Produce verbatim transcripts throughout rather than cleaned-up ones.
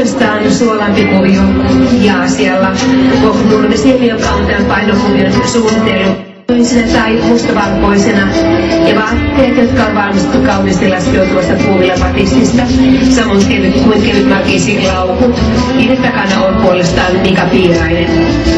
puolestaan suolampi kuvio ja asialla Nurmesniemi, joka on tämän painokuvion suunnitellut tai mustavalkoisena, ja vaatteet, jotka on valmistettu kauniisti laskeutuvasta puuvillabatistista, samoin kevyt kuin kevyt markiisin laukut. Niiden takana on puolestaan Mika Piirainen.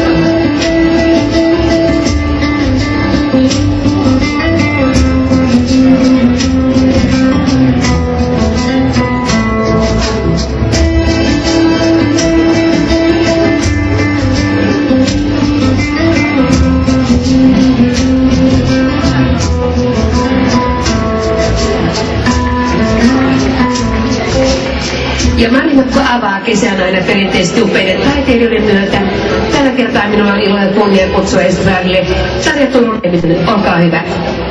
Ja Marimekko avaa kesän aina perinteisesti upeiden taiteilijoiden myötä. Tällä kertaa minulla on ilo ja kunnia kutsua estradille Tarja Turunen. Olkaa hyvä.